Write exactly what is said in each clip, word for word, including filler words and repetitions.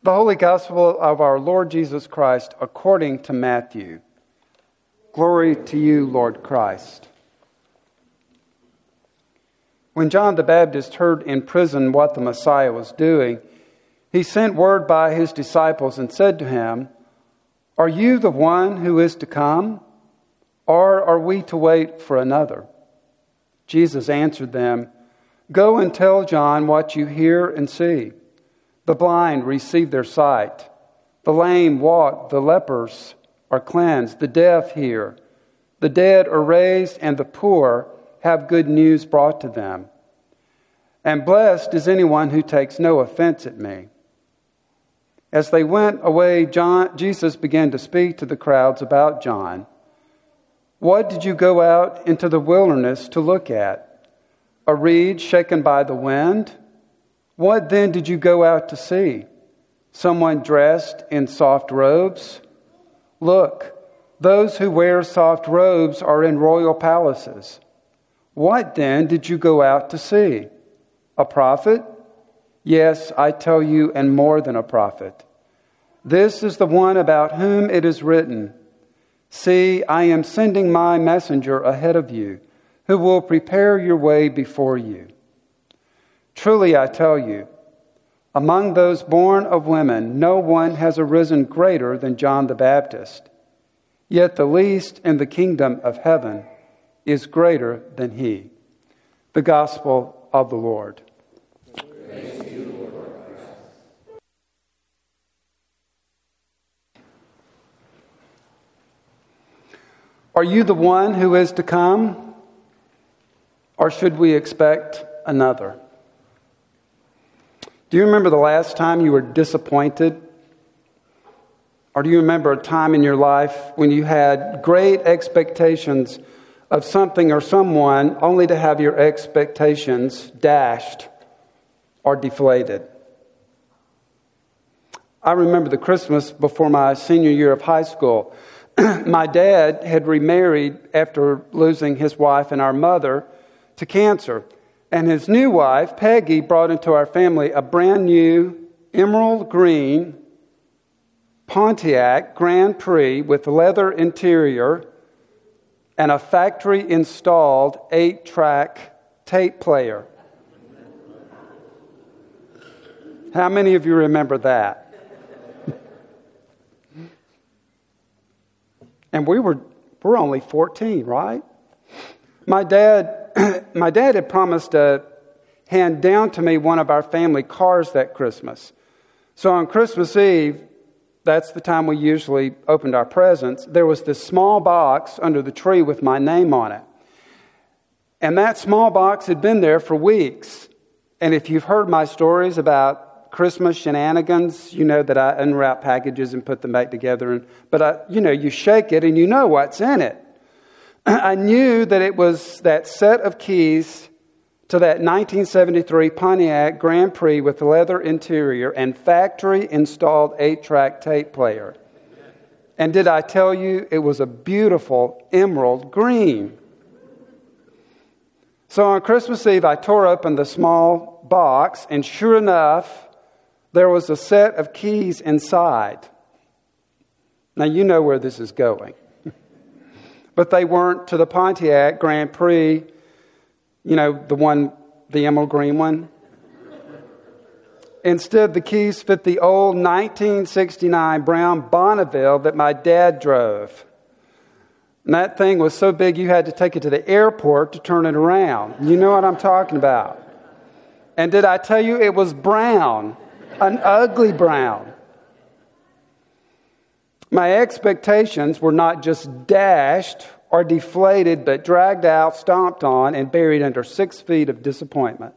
The Holy Gospel of our Lord Jesus Christ according to Matthew. Glory to you, Lord Christ. When John the Baptist heard in prison what the Messiah was doing, he sent word by his disciples and said to him, "Are you the one who is to come, or are we to wait for another?" Jesus answered them, "Go and tell John what you hear and see. The blind receive their sight, the lame walk, the lepers are cleansed, the deaf hear, the dead are raised, and the poor have good news brought to them. And blessed is anyone who takes no offense at me." As they went away, John, Jesus began to speak to the crowds about John. "What did you go out into the wilderness to look at? A reed shaken by the wind? What then did you go out to see? Someone dressed in soft robes? Look, those who wear soft robes are in royal palaces. What then did you go out to see? A prophet? Yes, I tell you, and more than a prophet. This is the one about whom it is written, 'See, I am sending my messenger ahead of you, who will prepare your way before you.' Truly I tell you, among those born of women, no one has arisen greater than John the Baptist. Yet the least in the kingdom of heaven is greater than he." The Gospel of the Lord. Praise to you, Lord Christ. Are you the one who is to come, or should we expect another? Do you remember the last time you were disappointed? Or do you remember a time in your life when you had great expectations of something or someone only to have your expectations dashed or deflated? I remember the Christmas before my senior year of high school. My dad had remarried after losing his wife and our mother to cancer. And his new wife, Peggy, brought into our family a brand new emerald green Pontiac Grand Prix with leather interior and a factory-installed eight-track tape player. How many of you remember that? And we were we're only fourteen, right? My dad My dad had promised to hand down to me one of our family cars that Christmas. So on Christmas Eve, that's the time we usually opened our presents, there was this small box under the tree with my name on it. And that small box had been there for weeks. And if you've heard my stories about Christmas shenanigans, you know that I unwrap packages and put them back together. And, but, I, you know, you shake it and you know what's in it. I knew that it was that set of keys to that nineteen seventy-three Pontiac Grand Prix with leather interior and factory-installed eight-track tape player. And did I tell you it was a beautiful emerald green? So on Christmas Eve, I tore open the small box, and sure enough, there was a set of keys inside. Now, you know where this is going. But they weren't to the Pontiac Grand Prix, you know, the one, the emerald green one. Instead, the keys fit the old nineteen sixty-nine brown Bonneville that my dad drove. And that thing was so big you had to take it to the airport to turn it around. You know what I'm talking about. And did I tell you it was brown, an ugly brown? My expectations were not just dashed or deflated, but dragged out, stomped on, and buried under six feet of disappointment.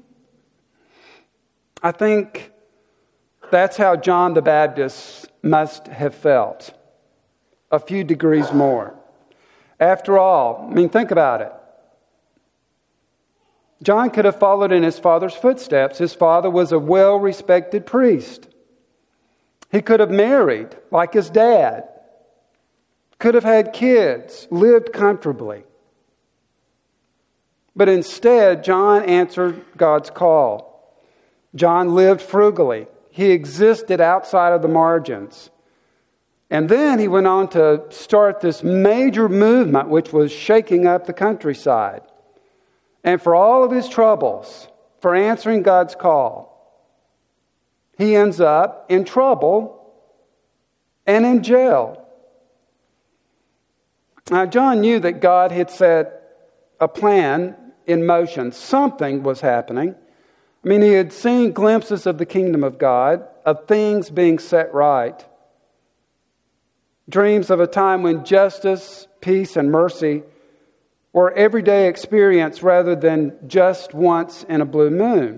I think that's how John the Baptist must have felt. A few degrees more. After all, I mean, think about it. John could have followed in his father's footsteps. His father was a well-respected priest. He could have married like his dad, could have had kids, lived comfortably. But instead, John answered God's call. John lived frugally. He existed outside of the margins. And then he went on to start this major movement which was shaking up the countryside. And for all of his troubles, for answering God's call, he ends up in trouble and in jail. Now, John knew that God had set a plan in motion. Something was happening. I mean, he had seen glimpses of the kingdom of God, of things being set right. Dreams of a time when justice, peace, and mercy were everyday experience rather than just once in a blue moon.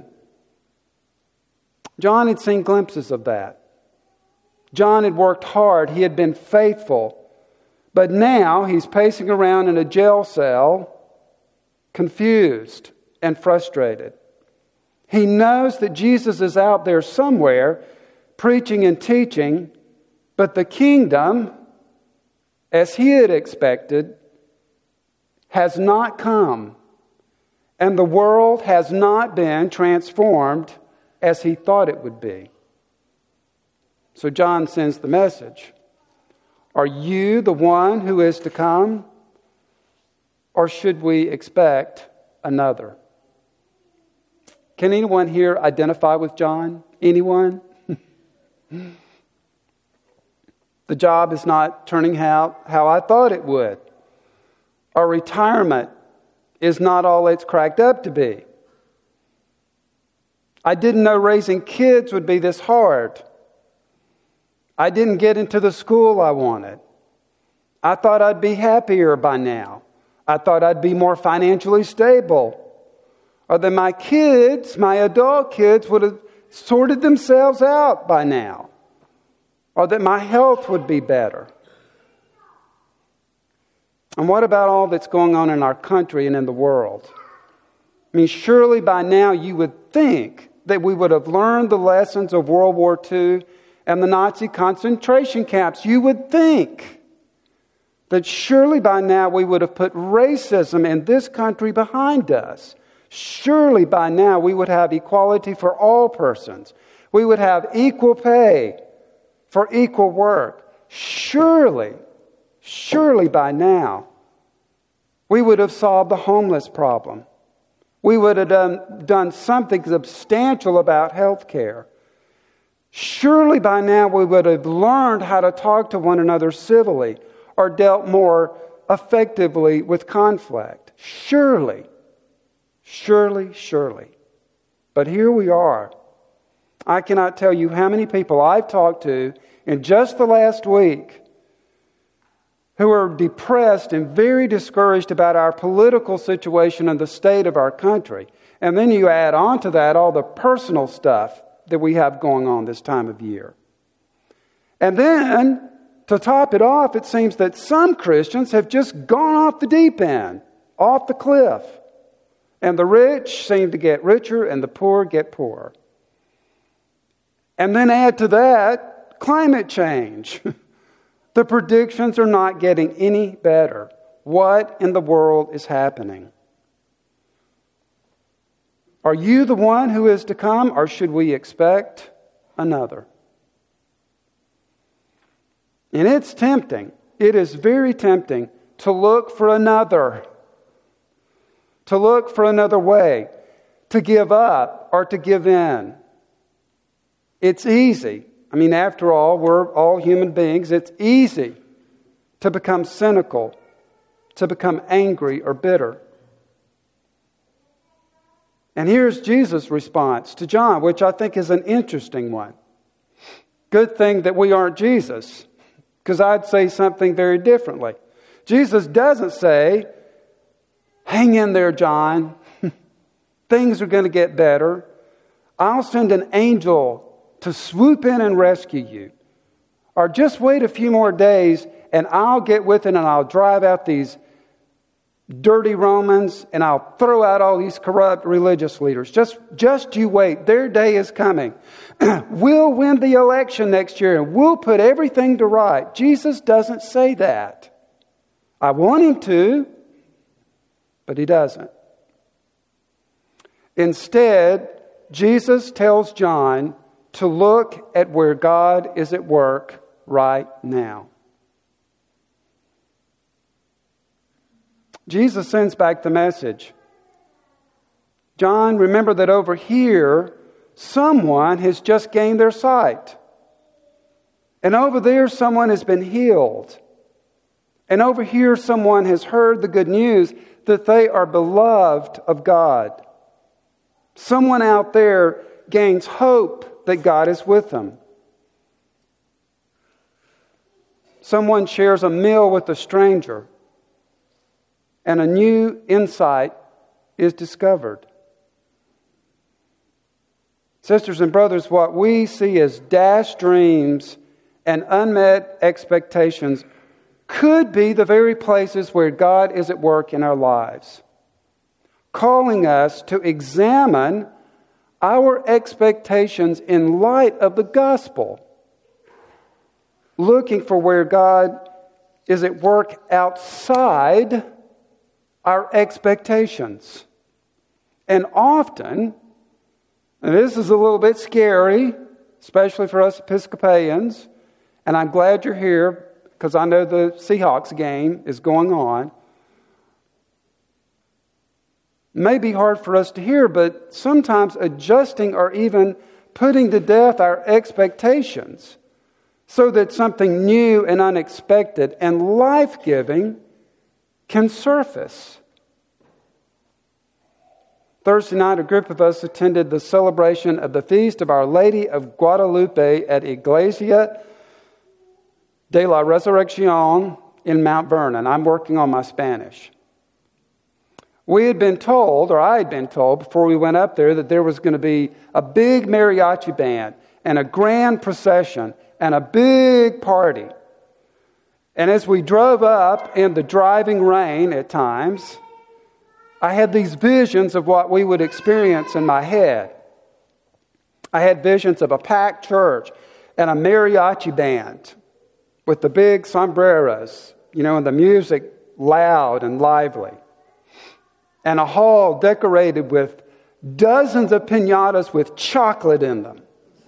John had seen glimpses of that. John had worked hard. He had been faithful. But now he's pacing around in a jail cell, confused and frustrated. He knows that Jesus is out there somewhere preaching and teaching, but the kingdom, as he had expected, has not come. And the world has not been transformed as he thought it would be. So John sends the message. Are you the one who is to come? Or should we expect another? Can anyone here identify with John? Anyone? The job is not turning out how I thought it would. Our retirement is not all it's cracked up to be. I didn't know raising kids would be this hard. I didn't get into the school I wanted. I thought I'd be happier by now. I thought I'd be more financially stable. Or that my kids, my adult kids, would have sorted themselves out by now. Or that my health would be better. And what about all that's going on in our country and in the world? I mean, surely by now you would think that we would have learned the lessons of World War Two and the Nazi concentration camps. You would think that surely by now we would have put racism in this country behind us. Surely by now we would have equality for all persons. We would have equal pay for equal work. Surely, surely by now we would have solved the homeless problem. We would have done, done something substantial about health care. Surely by now we would have learned how to talk to one another civilly or dealt more effectively with conflict. Surely, surely, surely. But here we are. I cannot tell you how many people I've talked to in just the last week who are depressed and very discouraged about our political situation and the state of our country. And then you add on to that all the personal stuff that we have going on this time of year. And then, to top it off, it seems that some Christians have just gone off the deep end, off the cliff. And the rich seem to get richer and the poor get poorer. And then add to that climate change. The predictions are not getting any better. What in the world is happening? Are you the one who is to come, or should we expect another? And it's tempting. It is very tempting to look for another. To look for another way. To give up or to give in. It's easy. I mean, after all, we're all human beings. It's easy to become cynical, to become angry or bitter. And here's Jesus' response to John, which I think is an interesting one. Good thing that we aren't Jesus, because I'd say something very differently. Jesus doesn't say, hang in there, John. Things are going to get better. I'll send an angel to swoop in and rescue you. Or just wait a few more days and I'll get with it and I'll drive out these dirty Romans and I'll throw out all these corrupt religious leaders. Just, just you wait. Their day is coming. We'll win the election next year and we'll put everything to right. Jesus doesn't say that. I want him to, but he doesn't. Instead, Jesus tells John to look at where God is at work right now. Jesus sends back the message. John, remember that over here, someone has just gained their sight. And over there, someone has been healed. And over here, someone has heard the good news that they are beloved of God. Someone out there gains hope that God is with them. Someone shares a meal with a stranger, and a new insight is discovered. Sisters and brothers, what we see as dashed dreams and unmet expectations could be the very places where God is at work in our lives, calling us to examine our expectations in light of the gospel, looking for where God is at work outside our expectations. And often, and this is a little bit scary, especially for us Episcopalians, and I'm glad you're here because I know the Seahawks game is going on. It may be hard for us to hear, but sometimes adjusting or even putting to death our expectations so that something new and unexpected and life-giving can surface. Thursday night, a group of us attended the celebration of the Feast of Our Lady of Guadalupe at Iglesia de la Resurrección in Mount Vernon. I'm working on my Spanish. We had been told, or I had been told before we went up there, that there was going to be a big mariachi band and a grand procession and a big party. And as we drove up in the driving rain at times, I had these visions of what we would experience in my head. I had visions of a packed church and a mariachi band with the big sombreros, you know, and the music loud and lively. And a hall decorated with dozens of piñatas with chocolate in them.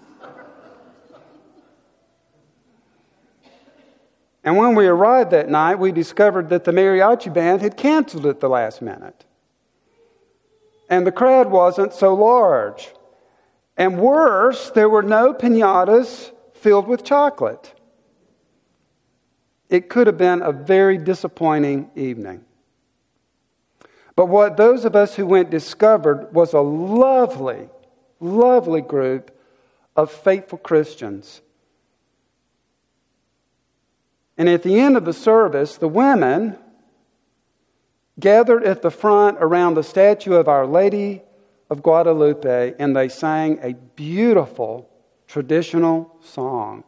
And when we arrived that night, we discovered that the mariachi band had canceled at the last minute. And the crowd wasn't so large. And worse, there were no piñatas filled with chocolate. It could have been a very disappointing evening. But what those of us who went discovered was a lovely, lovely group of faithful Christians. And at the end of the service, the women gathered at the front around the statue of Our Lady of Guadalupe, and they sang a beautiful traditional song.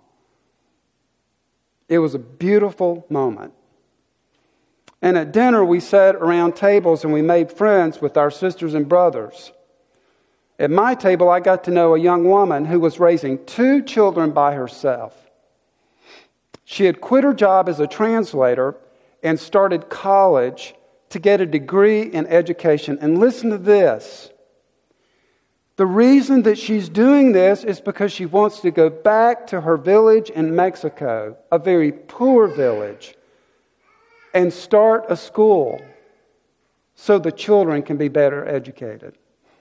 It was a beautiful moment. And at dinner, we sat around tables and we made friends with our sisters and brothers. At my table, I got to know a young woman who was raising two children by herself. She had quit her job as a translator and started college to get a degree in education. And listen to this. The reason that she's doing this is because she wants to go back to her village in Mexico, a very poor village, and start a school so the children can be better educated.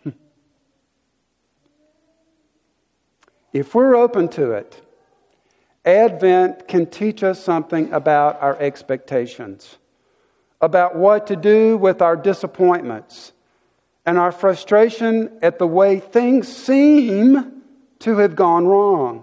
If we're open to it, Advent can teach us something about our expectations, about what to do with our disappointments, and our frustration at the way things seem to have gone wrong.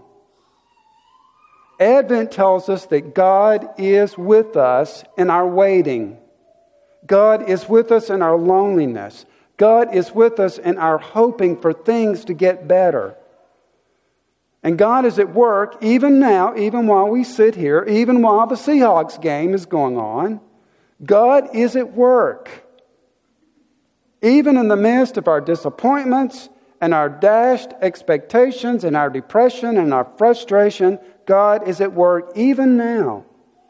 Advent tells us that God is with us in our waiting. God is with us in our loneliness. God is with us in our hoping for things to get better. And God is at work even now, even while we sit here, even while the Seahawks game is going on. God is at work. Even in the midst of our disappointments and our dashed expectations and our depression and our frustration, God is at work even now.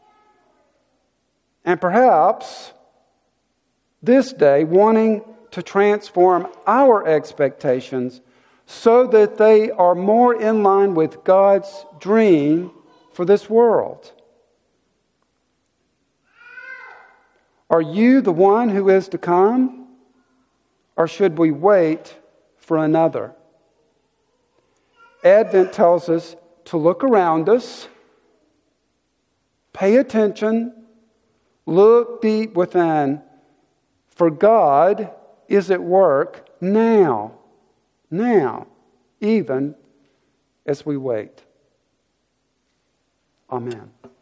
And perhaps this day wanting to transform our expectations so that they are more in line with God's dream for this world? Are you the one who is to come, or should we wait for another? Advent tells us to look around us, pay attention, look deep within, for God is at work now, now, even as we wait. Amen.